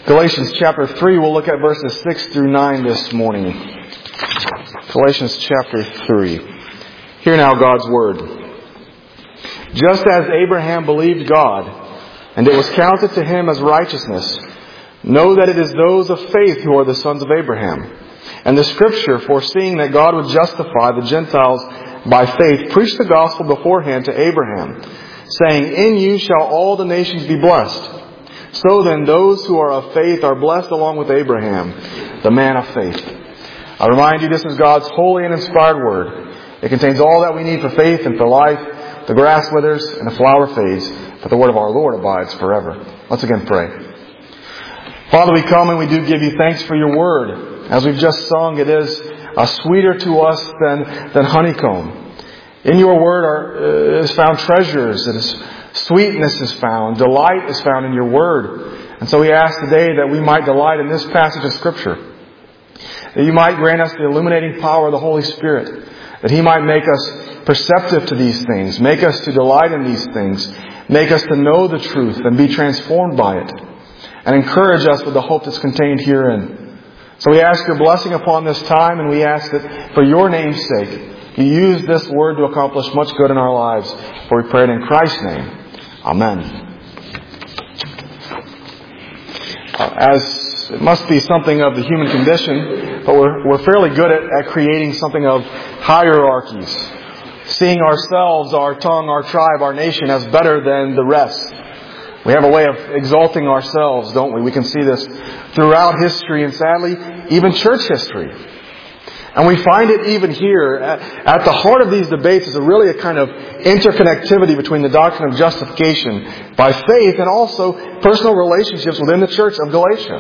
Galatians chapter 3, we'll look at verses 6 through 9 this morning. Galatians chapter 3. Hear now God's Word. Just as Abraham believed God, and it was counted to him as righteousness, know that it is those of faith who are the sons of Abraham. And the Scripture, foreseeing that God would justify the Gentiles by faith, preached the gospel beforehand to Abraham, saying, "In you shall all the nations be blessed." So then those who are of faith are blessed along with Abraham, the man of faith. I remind you, this is God's holy and inspired Word. It contains all that we need for faith and for life. The grass withers and the flower fades, but the Word of our Lord abides forever. Let's again pray. Father, we come and we do give you thanks for your Word. As we've just sung, it is sweeter to us than honeycomb. In your Word is found treasures. It is sweetness is found. Delight is found in your Word. And so we ask today that we might delight in this passage of Scripture. That you might grant us the illuminating power of the Holy Spirit. That He might make us perceptive to these things. Make us to delight in these things. Make us to know the truth and be transformed by it. And encourage us with the hope that's contained herein. So we ask your blessing upon this time, and we ask that for your name's sake, you use this Word to accomplish much good in our lives. For we pray it in Christ's name. Amen. As it must be something of the human condition, but we're fairly good at creating something of hierarchies. Seeing ourselves, our tongue, our tribe, our nation as better than the rest. We have a way of exalting ourselves, don't we? We can see this throughout history and sadly, even church history. And we find it even here. At the heart of these debates is really a kind of interconnectivity between the doctrine of justification by faith and also personal relationships within the church of Galatia.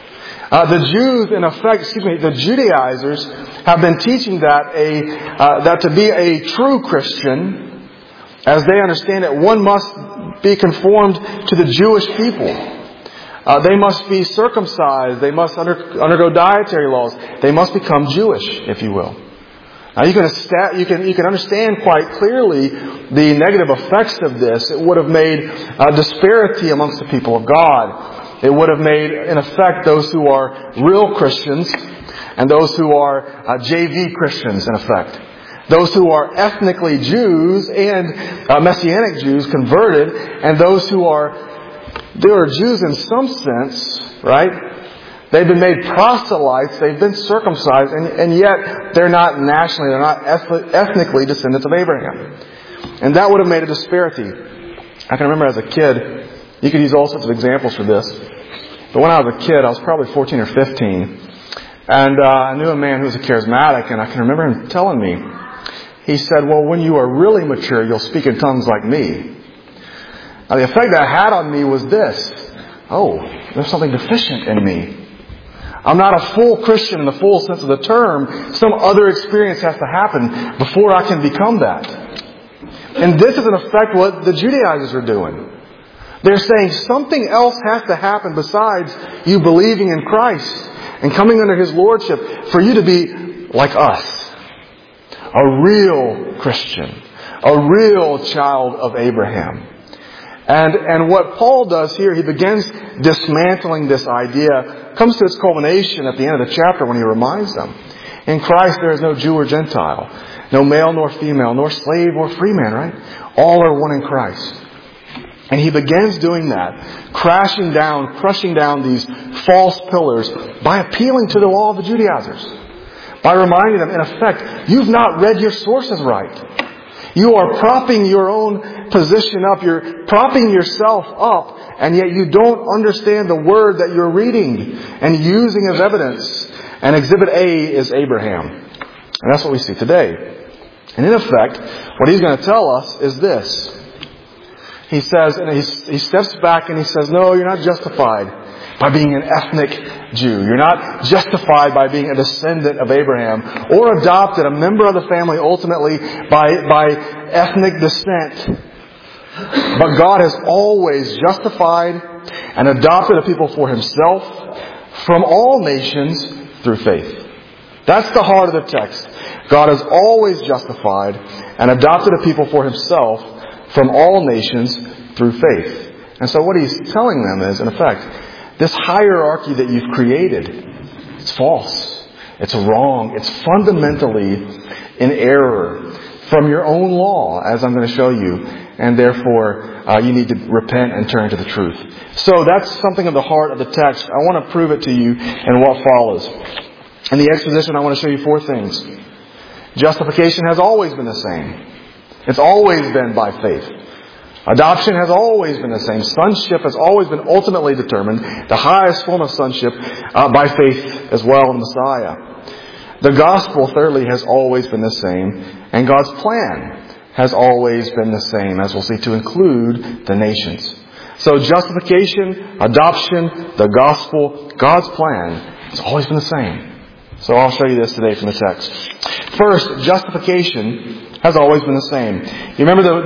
The Judaizers have been teaching that to be a true Christian, as they understand it, one must be conformed to the Jewish people. They must be circumcised. They must undergo dietary laws. They must become Jewish, if you will. Now you can understand quite clearly the negative effects of this. It would have made disparity amongst the people of God. It would have made, in effect, those who are real Christians and those who are JV Christians, in effect. Those who are ethnically Jews and Messianic Jews converted, and those who are Jews in some sense, right? They've been made proselytes, they've been circumcised, and yet they're not nationally, they're not ethnically descendants of Abraham. And that would have made a disparity. I can remember as a kid, you could use all sorts of examples for this. But when I was a kid, I was probably 14 or 15, and I knew a man who was a charismatic, and I can remember him telling me, he said, "Well, when you are really mature, you'll speak in tongues like me." Now, the effect that had on me was this. Oh, there's something deficient in me. I'm not a full Christian in the full sense of the term. Some other experience has to happen before I can become that. And this is in effect what the Judaizers are doing. They're saying something else has to happen besides you believing in Christ and coming under His Lordship for you to be like us. A real Christian. A real child of Abraham. And what Paul does here, he begins dismantling this idea, comes to its culmination at the end of the chapter when he reminds them. In Christ there is no Jew or Gentile, no male nor female, nor slave or free man, right? All are one in Christ. And he begins doing that, crashing down, crushing down these false pillars by appealing to the law of the Judaizers. By reminding them, in effect, you've not read your sources right. You are propping your own position up. You're propping yourself up, and yet you don't understand the Word that you're reading and using as evidence. And Exhibit A is Abraham. And that's what we see today. And in effect, what he's going to tell us is this. He says, and he steps back and he says, no, you're not justified by being an ethnic Jew. You're not justified by being a descendant of Abraham or adopted, a member of the family ultimately by ethnic descent. But God has always justified and adopted a people for Himself from all nations through faith. That's the heart of the text. God has always justified and adopted a people for Himself from all nations through faith. And so what He's telling them is, in effect, This hierarchy that you've created, it's false. It's wrong. It's fundamentally in error from your own law, as I'm going to show you. And therefore, you need to repent and turn to the truth. So that's something of the heart of the text. I want to prove it to you in what follows. In the exposition, I want to show you 4 things. Justification has always been the same. It's always been by faith. Adoption has always been the same. Sonship has always been ultimately determined, the highest form of sonship, by faith as well in the Messiah. The gospel, thirdly, has always been the same. And God's plan has always been the same, as we'll see, to include the nations. So justification, adoption, the gospel, God's plan has always been the same. So I'll show you this today from the text. First, justification has always been the same. You remember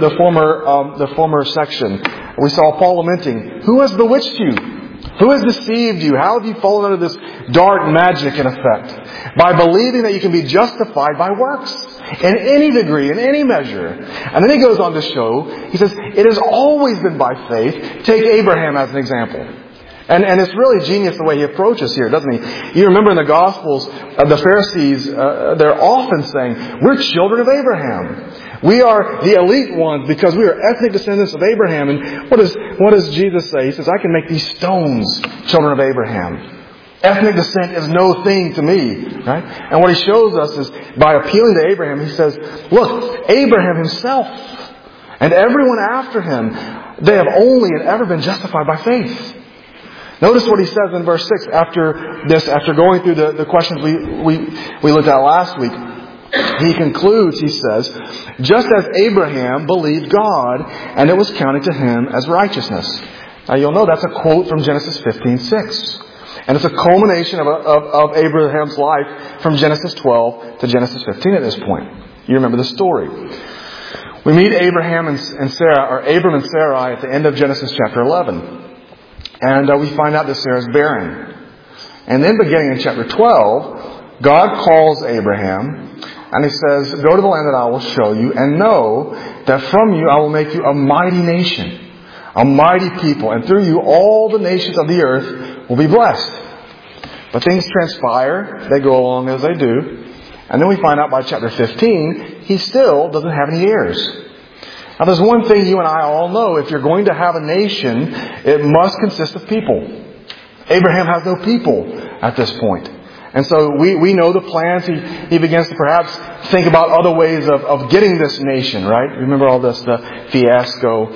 the former section? We saw Paul lamenting, who has bewitched you? Who has deceived you? How have you fallen under this dark magic in effect? By believing that you can be justified by works. In any degree, in any measure. And then he goes on to show, he says, it has always been by faith. Take Abraham as an example. And it's really genius the way he approaches here, doesn't he? You remember in the Gospels, the Pharisees, they're often saying, we're children of Abraham. We are the elite ones because we are ethnic descendants of Abraham. And what does Jesus say? He says, I can make these stones children of Abraham. Ethnic descent is no thing to me, right? And what he shows us is by appealing to Abraham, he says, look, Abraham himself and everyone after him, they have only and ever been justified by faith. Notice what he says in verse 6 after going through the questions we looked at last week. He concludes, he says, just as Abraham believed God, and it was counted to him as righteousness. Now you'll know that's a quote from Genesis 15:6. And it's a culmination of Abraham's life from Genesis 12 to Genesis 15 at this point. You remember the story. We meet Abraham and Sarah, or Abram and Sarai, at the end of Genesis chapter 11. And we find out that Sarah's barren. And then beginning in chapter 12, God calls Abraham and he says, go to the land that I will show you and know that from you I will make you a mighty nation, a mighty people. And through you all the nations of the earth will be blessed. But things transpire. They go along as they do. And then we find out by chapter 15, he still doesn't have any heirs. Now there's one thing you and I all know. If you're going to have a nation, it must consist of people. Abraham has no people at this point. And so we know the plans. He begins to perhaps think about other ways of getting this nation, right? Remember all this, the fiasco.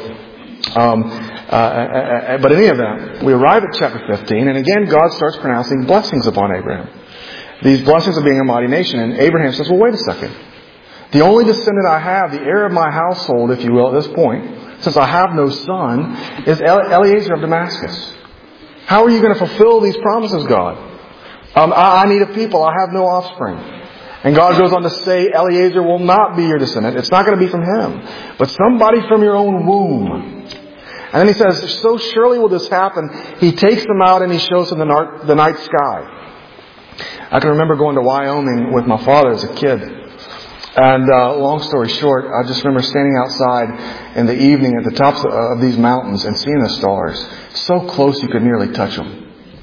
But in any event, we arrive at chapter 15, and again God starts pronouncing blessings upon Abraham. These blessings of being a mighty nation. And Abraham says, well, wait a second. The only descendant I have, the heir of my household, if you will, at this point, since I have no son, is Eliezer of Damascus. How are you going to fulfill these promises, God? I need a people. I have no offspring. And God goes on to say, Eliezer will not be your descendant. It's not going to be from him, but somebody from your own womb. And then he says, so surely will this happen. He takes them out and he shows them the night sky. I can remember going to Wyoming with my father as a kid. And long story short, I just remember standing outside in the evening at the tops of these mountains and seeing the stars. So close you could nearly touch them.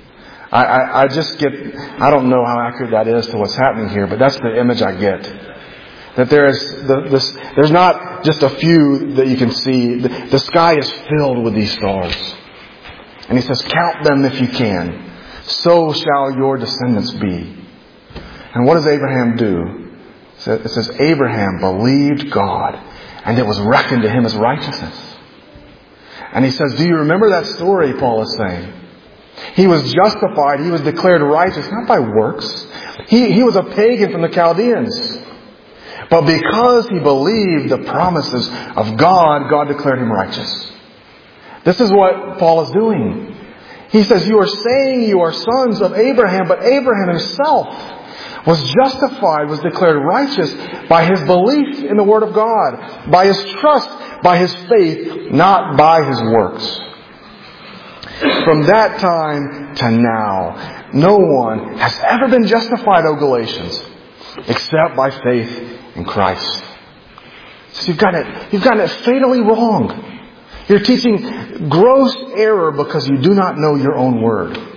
I don't know how accurate that is to what's happening here, but that's the image I get. That there's not just a few that you can see. The sky is filled with these stars. And he says, count them if you can. So shall your descendants be. And what does Abraham do? It says, Abraham believed God, and it was reckoned to him as righteousness. And he says, do you remember that story, Paul is saying? He was justified, he was declared righteous, not by works. He was a pagan from the Chaldeans. But because he believed the promises of God, God declared him righteous. This is what Paul is doing. He says, you are saying you are sons of Abraham, but Abraham himself was justified, was declared righteous by his belief in the Word of God, by his trust, by his faith, not by his works. From that time to now, no one has ever been justified, O Galatians, except by faith in Christ. So you've gotten it fatally wrong. You're teaching gross error because you do not know your own Word.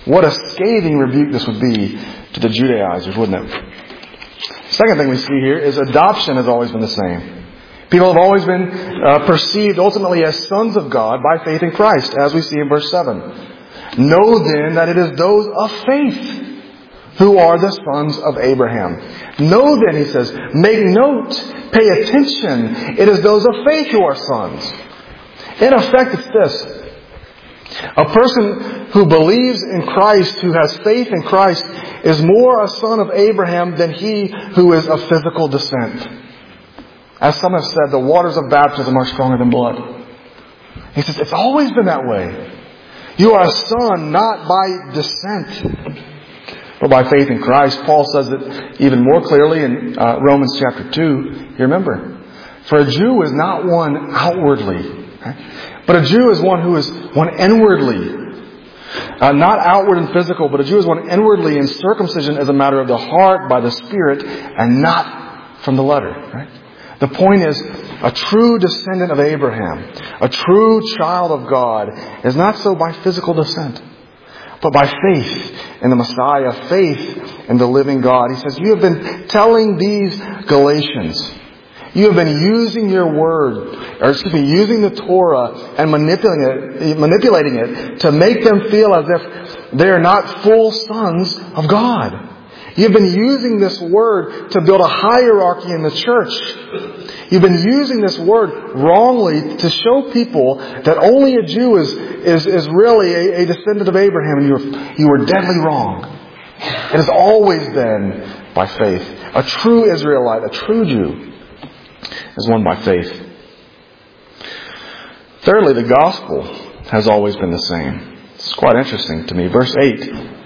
What a scathing rebuke this would be to the Judaizers, wouldn't it? Second thing we see here is adoption has always been the same. People have always been perceived ultimately as sons of God by faith in Christ, as we see in verse 7. Know then that it is those of faith who are the sons of Abraham. Know then, he says, make note, pay attention. It is those of faith who are sons. In effect, it's this. A person who believes in Christ, who has faith in Christ, is more a son of Abraham than he who is of physical descent. As some have said, the waters of baptism are stronger than blood. He says, it's always been that way. You are a son not by descent, but by faith in Christ. Paul says it even more clearly in Romans chapter 2. You remember, for a Jew is not one outwardly, right? But a Jew is one who is one inwardly. Not outward and physical, but a Jew is one inwardly, and circumcision is a matter of the heart by the Spirit and not from the letter. Right? The point is, a true descendant of Abraham, a true child of God, is not so by physical descent, but by faith in the Messiah, faith in the living God. He says, you have been telling these Galatians, you have been using your word, using the Torah and manipulating it to make them feel as if they are not full sons of God. You've been using this word to build a hierarchy in the church. You've been using this word wrongly to show people that only a Jew is really a descendant of Abraham, and you are deadly wrong. It has always been by faith. A true Israelite, a true Jew, is one by faith. Thirdly, the gospel has always been the same. It's quite interesting to me. Verse 8.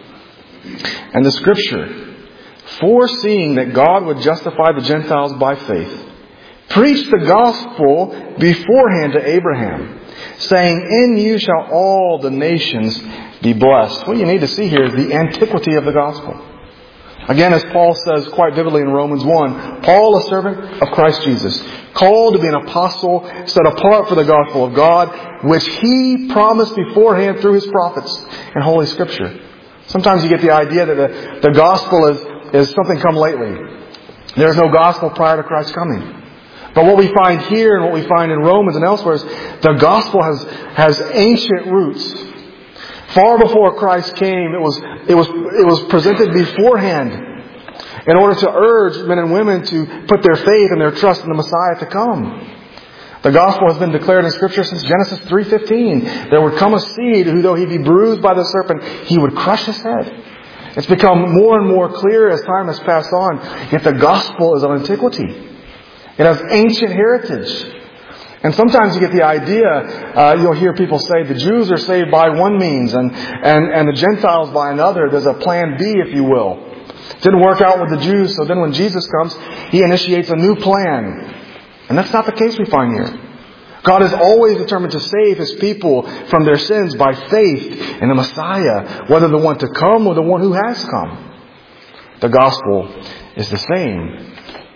And the scripture, foreseeing that God would justify the Gentiles by faith, preached the gospel beforehand to Abraham, saying, in you shall all the nations be blessed. What you need to see here is the antiquity of the gospel. Again, as Paul says quite vividly in Romans 1, Paul, a servant of Christ Jesus, called to be an apostle, set apart for the gospel of God, which He promised beforehand through His prophets in Holy Scripture. Sometimes you get the idea that the gospel is something come lately. There is no gospel prior to Christ's coming. But what we find here and what we find in Romans and elsewhere is the gospel has ancient roots. Far before Christ came, it was presented beforehand in order to urge men and women to put their faith and their trust in the Messiah to come. The gospel has been declared in Scripture since Genesis 3:15. There would come a seed who, though he be bruised by the serpent, he would crush his head. It's become more and more clear as time has passed on. Yet the gospel is of antiquity. It has ancient heritage. And sometimes you get the idea, you'll hear people say the Jews are saved by one means and the Gentiles by another. There's a plan B, if you will. It didn't work out with the Jews, so then when Jesus comes, He initiates a new plan. And that's not the case we find here. God is always determined to save His people from their sins by faith in the Messiah, whether the one to come or the one who has come. The gospel is the same.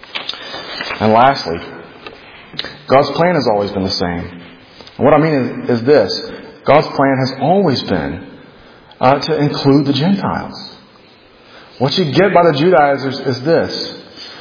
And lastly, God's plan has always been the same. And what I mean is this. God's plan has always been to include the Gentiles. What you get by the Judaizers is this.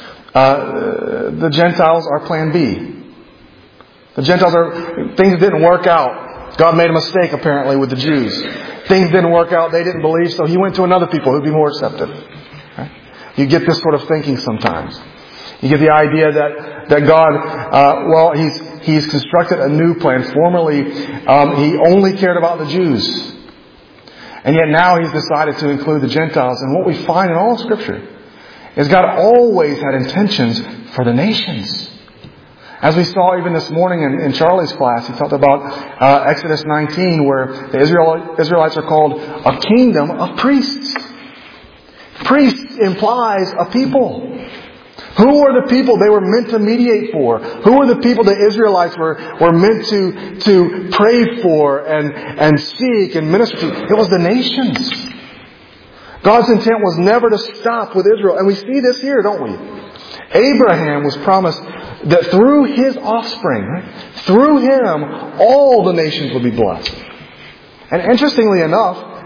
The Gentiles are plan B. The Gentiles things didn't work out. God made a mistake apparently with the Jews. Things didn't work out. They didn't believe, so He went to another people who'd be more receptive. Okay? You get this sort of thinking sometimes. You get the idea that God, He's constructed a new plan. Formerly, He only cared about the Jews. And yet now He's decided to include the Gentiles. And what we find in all of Scripture is God always had intentions for the nations. As we saw even this morning in Charlie's class, he talked about Exodus 19, where the Israelites are called a kingdom of priests. Priests implies a people. Who are the people they were meant to mediate for? Who are the people the Israelites were meant to pray for and seek and minister to? It was the nations. God's intent was never to stop with Israel. And we see this here, don't we? Abraham was promised that through his offspring, through him, all the nations would be blessed. And interestingly enough,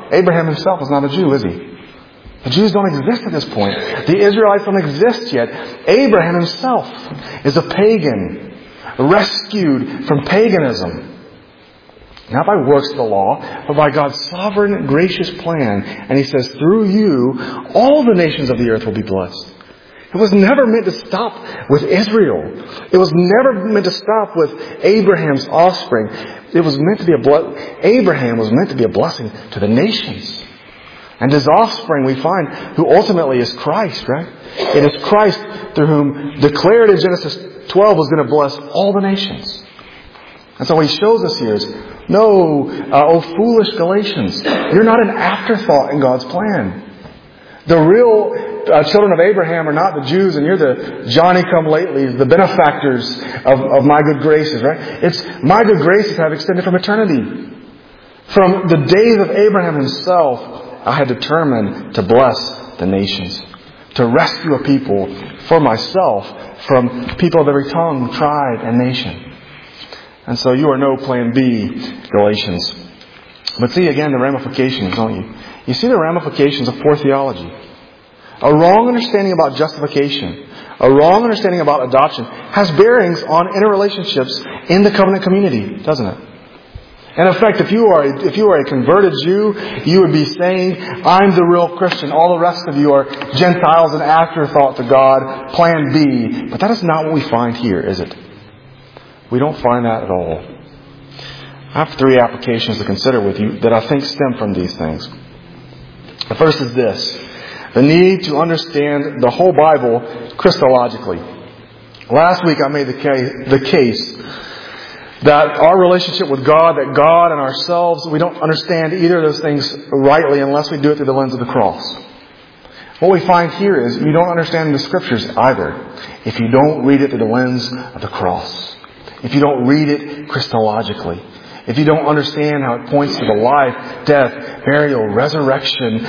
Abraham himself is not a Jew, is he? The Jews don't exist at this point. The Israelites don't exist yet. Abraham himself is a pagan, rescued from paganism. Not by works of the law, but by God's sovereign, gracious plan. And He says, through you, all the nations of the earth will be blessed. It was never meant to stop with Israel. It was never meant to stop with Abraham's offspring. It was meant to be Abraham was meant to be a blessing to the nations. And his offspring, we find, who ultimately is Christ, right? It is Christ through whom, declared in Genesis 12, was going to bless all the nations. And so what He shows us here is, no, oh foolish Galatians, you're not an afterthought in God's plan. The real children of Abraham are not the Jews, and you're the Johnny-come-latelys, the benefactors of my good graces, right? It's my good graces have extended from eternity. From the days of Abraham himself, I had determined to bless the nations, to rescue a people for myself from people of every tongue, tribe, and nation. And so you are no plan B, Galatians. But see again the ramifications, don't you? You see the ramifications of poor theology. A wrong understanding about justification, a wrong understanding about adoption, has bearings on interrelationships in the covenant community, doesn't it? In effect, if you are a converted Jew, you would be saying, I'm the real Christian. All the rest of you are Gentiles and afterthought to God, plan B. But that is not what we find here, is it? We don't find that at all. I have 3 applications to consider with you that I think stem from these things. The first is this: the need to understand the whole Bible Christologically. Last week I made the case that our relationship with God, that God and ourselves, we don't understand either of those things rightly unless we do it through the lens of the cross. What we find here is you don't understand the Scriptures either if you don't read it through the lens of the cross. If you don't read it Christologically. If you don't understand how it points to the life, death, burial, resurrection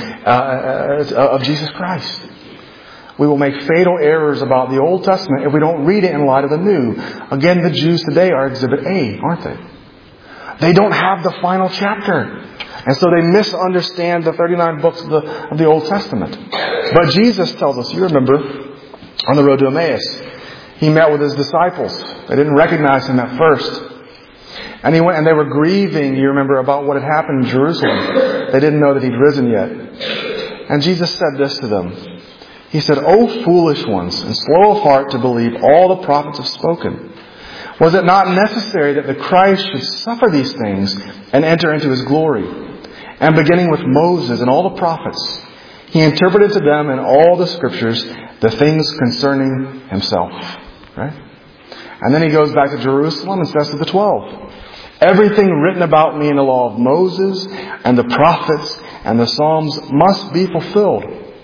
of Jesus Christ. We will make fatal errors about the Old Testament if we don't read it in light of the New. Again, the Jews today are Exhibit A, aren't they? They don't have the final chapter. And so they misunderstand the 39 books of the Old Testament. But Jesus tells us, you remember, on the road to Emmaus, He met with His disciples. They didn't recognize Him at first. And He went, and they were grieving, you remember, about what had happened in Jerusalem. They didn't know that He'd risen yet. And Jesus said this to them. He said, O foolish ones, and slow of heart to believe all the prophets have spoken. Was it not necessary that the Christ should suffer these things and enter into His glory? And beginning with Moses and all the prophets, He interpreted to them in all the Scriptures the things concerning Himself. Right? And then He goes back to Jerusalem and says to the 12, everything written about me in the law of Moses and the prophets and the Psalms must be fulfilled.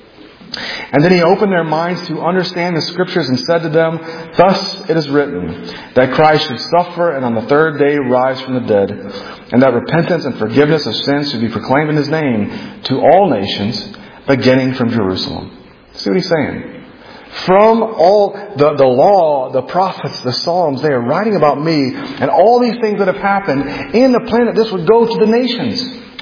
And then He opened their minds to understand the Scriptures and said to them, thus it is written, that Christ should suffer and on the 3rd day rise from the dead, and that repentance and forgiveness of sins should be proclaimed in His name to all nations, beginning from Jerusalem. See what He's saying? From all the law, the prophets, the Psalms, they are writing about me and all these things that have happened in the plan that this would go to the nations.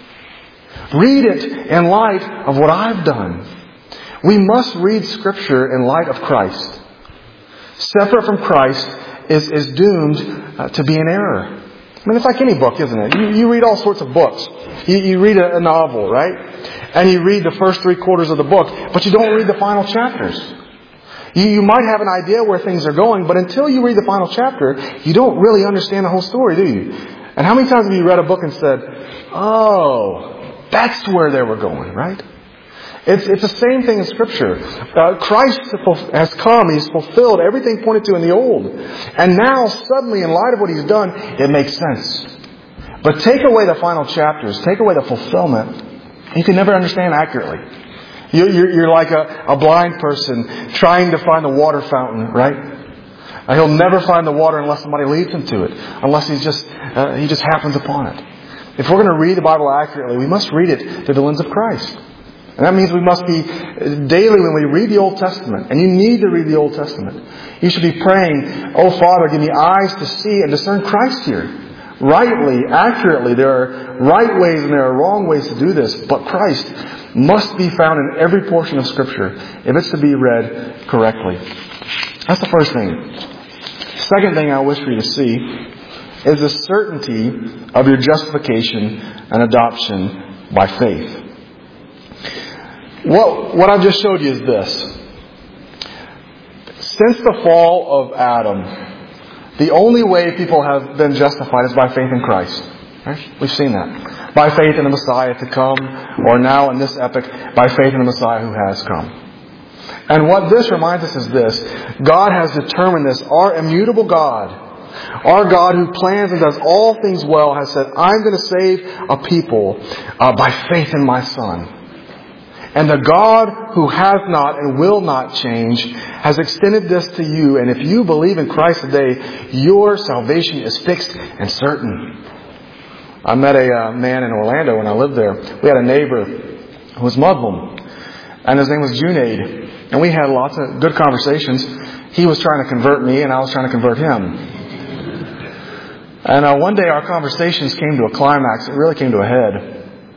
Read it in light of what I've done. We must read Scripture in light of Christ. Separate from Christ is doomed to be an error. I mean, it's like any book, isn't it? You read all sorts of books. You read a novel, right? And you read the first 3 quarters of the book, but you don't read the final chapters. You might have an idea where things are going, but until you read the final chapter, you don't really understand the whole story, do you? And how many times have you read a book and said, oh, that's where they were going, right? It's the same thing in Scripture. Christ has come. He's fulfilled everything pointed to in the Old. And now, suddenly, in light of what He's done, it makes sense. But take away the final chapters, take away the fulfillment, you can never understand accurately. You're like a blind person trying to find the water fountain, right? He'll never find the water unless somebody leads him to it. Unless he just happens upon it. If we're going to read the Bible accurately, we must read it through the lens of Christ. And that means we must be daily when we read the Old Testament. And you need to read the Old Testament. You should be praying, oh Father, give me eyes to see and discern Christ here. rightly, accurately. There are right ways and there are wrong ways to do this. But Christ must be found in every portion of Scripture if it's to be read correctly. That's the first thing. Second thing I wish for you to see is the certainty of your justification and adoption by faith. What I've just showed you is this. Since the fall of Adam, the only way people have been justified is by faith in Christ. Right? We've seen that. By faith in the Messiah to come, or now in this epoch, by faith in the Messiah who has come. And what this reminds us is this. God has determined this. Our immutable God, our God who plans and does all things well, has said, I'm going to save a people by faith in my Son. And the God who has not and will not change has extended this to you. And if you believe in Christ today, your salvation is fixed and certain. I met a man in Orlando when I lived there. We had a neighbor who was Muslim. And his name was Junaid. And we had lots of good conversations. He was trying to convert me and I was trying to convert him. And one day our conversations came to a climax. It really came to a head.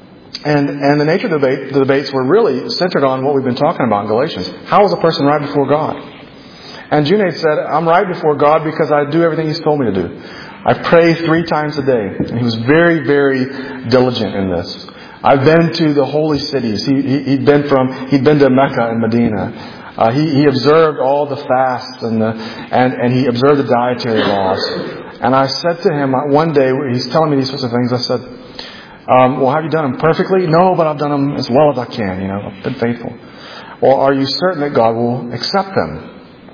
And the nature of the debates were really centered on what we've been talking about in Galatians. How is a person right before God? And Junaid said, I'm right before God because I do everything He's told me to do. I pray 3 times a day. And he was very, very diligent in this. I've been to the holy cities. He'd been to Mecca and Medina. He observed all the fasts and he observed the dietary laws. And I said to him one day, he's telling me these sorts of things, I said, well, have you done them perfectly? No, but I've done them as well as I can. I've been faithful. Well, are you certain that God will accept them?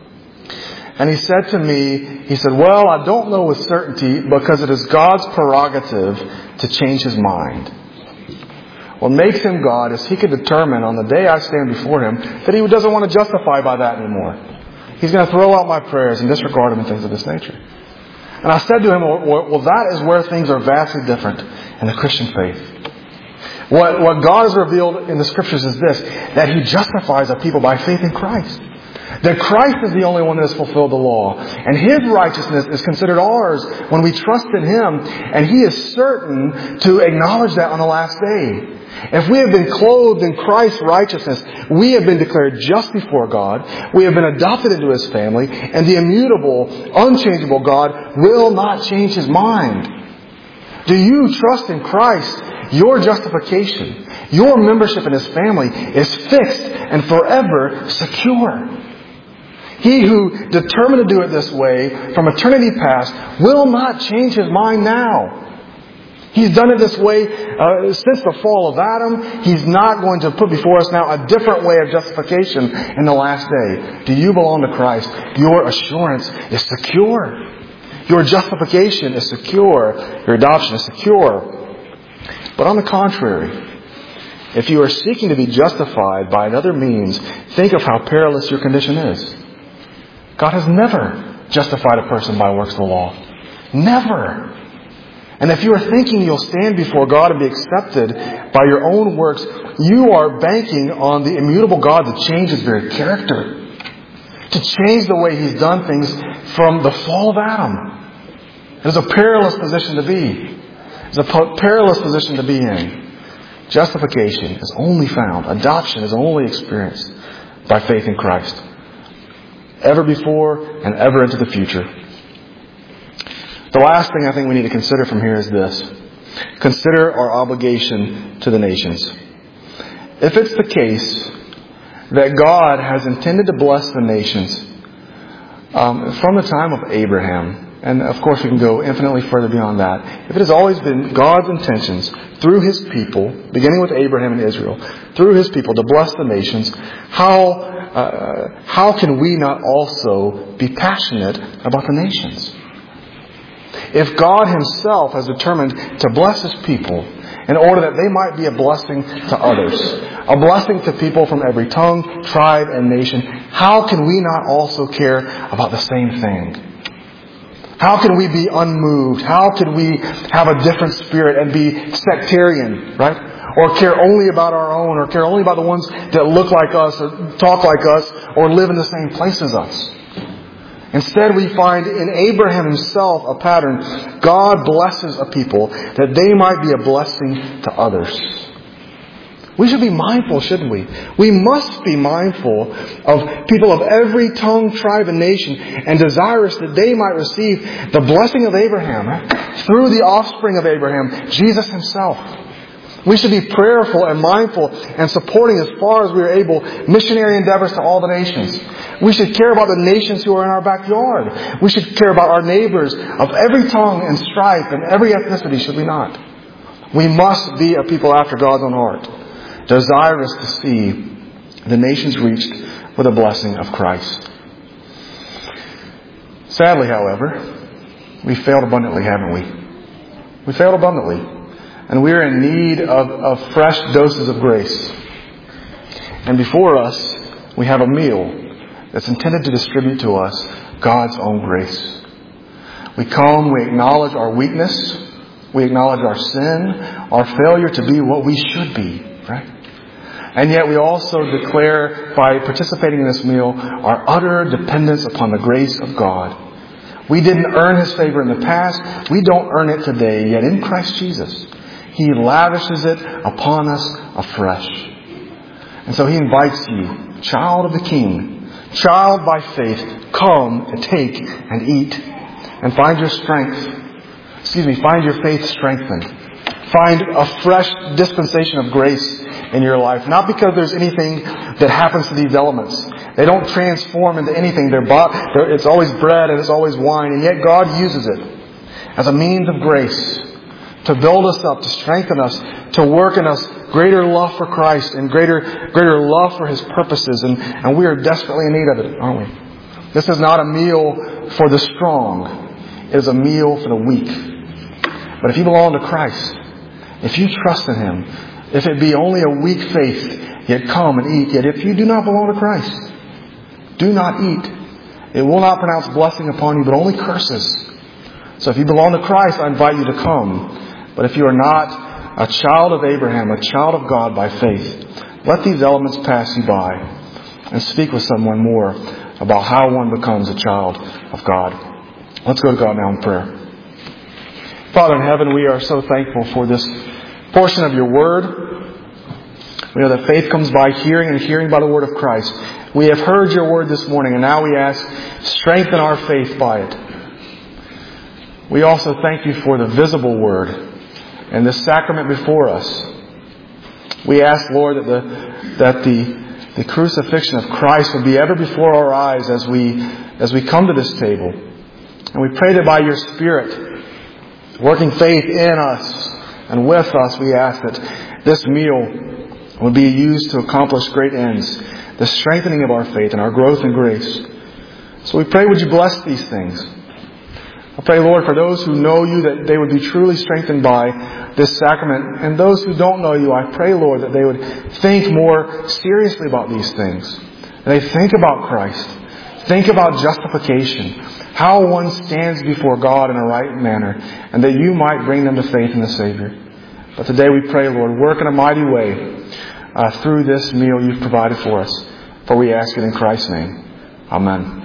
And he said to me, he said, well, I don't know with certainty because it is God's prerogative to change His mind. What makes Him God is He can determine on the day I stand before Him that He doesn't want to justify by that anymore. He's going to throw out my prayers and disregard them and things of this nature. And I said to him, well, that is where things are vastly different in the Christian faith. What God has revealed in the Scriptures is this, that He justifies a people by faith in Christ. That Christ is the only one that has fulfilled the law. And His righteousness is considered ours when we trust in Him. And He is certain to acknowledge that on the last day. If we have been clothed in Christ's righteousness, we have been declared just before God. We have been adopted into His family. And the immutable, unchangeable God will not change His mind. Do you trust in Christ? Your justification, your membership in His family is fixed and forever secure. He who determined to do it this way from eternity past will not change His mind now. He's done it this way since the fall of Adam. He's not going to put before us now a different way of justification in the last day. Do you belong to Christ? Your assurance is secure. Your justification is secure. Your adoption is secure. But on the contrary, if you are seeking to be justified by another means, think of how perilous your condition is. God has never justified a person by works of the law. Never. And if you are thinking you'll stand before God and be accepted by your own works, you are banking on the immutable God to change His very character. To change the way He's done things from the fall of Adam. It is a perilous position to be. It's a perilous position to be in. Justification is only found, adoption is only experienced by faith in Christ. Ever before and ever into the future. The last thing I think we need to consider from here is this. Consider our obligation to the nations. If it's the case that God has intended to bless the nations from the time of Abraham, and of course we can go infinitely further beyond that. If it has always been God's intentions through His people, beginning with Abraham and Israel, through His people to bless the nations, how can we not also be passionate about the nations? If God Himself has determined to bless His people in order that they might be a blessing to others, a blessing to people from every tongue, tribe, and nation, how can we not also care about the same thing? How can we be unmoved? How can we have a different spirit and be sectarian, right? Or care only about our own, or care only about the ones that look like us, or talk like us, or live in the same place as us? Instead, we find in Abraham himself a pattern. God blesses a people that they might be a blessing to others. We should be mindful, shouldn't we? We must be mindful of people of every tongue, tribe, and nation, and desirous that they might receive the blessing of Abraham through the offspring of Abraham, Jesus himself. We should be prayerful and mindful and supporting as far as we are able missionary endeavors to all the nations. We should care about the nations who are in our backyard. We should care about our neighbors of every tongue and stripe and every ethnicity, should we not? We must be a people after God's own heart, desirous to see the nations reached with the blessing of Christ. Sadly, however, we failed abundantly, haven't we? We failed abundantly. And we are in need of fresh doses of grace. And before us, we have a meal that's intended to distribute to us God's own grace. We come, we acknowledge our weakness, we acknowledge our sin, our failure to be what we should be, right? And yet we also declare, by participating in this meal, our utter dependence upon the grace of God. We didn't earn His favor in the past. We don't earn it today. Yet in Christ Jesus, He lavishes it upon us afresh. And so He invites you, child of the King, child by faith, come and take and eat and find your faith strengthened. Find a fresh dispensation of grace in your life. Not because there's anything that happens to these elements. They don't transform into anything. It's always bread and it's always wine. And yet God uses it as a means of grace to build us up, to strengthen us, to work in us greater love for Christ and greater love for His purposes. And we are desperately in need of it, aren't we? This is not a meal for the strong. It is a meal for the weak. But if you belong to Christ, if you trust in Him, if it be only a weak faith, yet come and eat. Yet if you do not belong to Christ, do not eat. It will not pronounce blessing upon you, but only curses. So if you belong to Christ, I invite you to come. But if you are not a child of Abraham, a child of God by faith, let these elements pass you by and speak with someone more about how one becomes a child of God. Let's go to God now in prayer. Father in heaven, we are so thankful for this portion of your word. We know that faith comes by hearing and hearing by the word of Christ. We have heard your word this morning, and now we ask, strengthen our faith by it. We also thank you for the visible word and the sacrament before us. We ask, Lord, that the crucifixion of Christ would be ever before our eyes as we come to this table. And we pray that by your Spirit, working faith in us and with us, we ask that this meal would be used to accomplish great ends, the strengthening of our faith and our growth in grace. So we pray, would you bless these things? I pray, Lord, for those who know you, that they would be truly strengthened by this sacrament. And those who don't know you, I pray, Lord, that they would think more seriously about these things. And they think about Christ. Think about justification. How one stands before God in a right manner. And that you might bring them to faith in the Savior. But today we pray, Lord, work in a mighty way through this meal you've provided for us. For we ask it in Christ's name. Amen.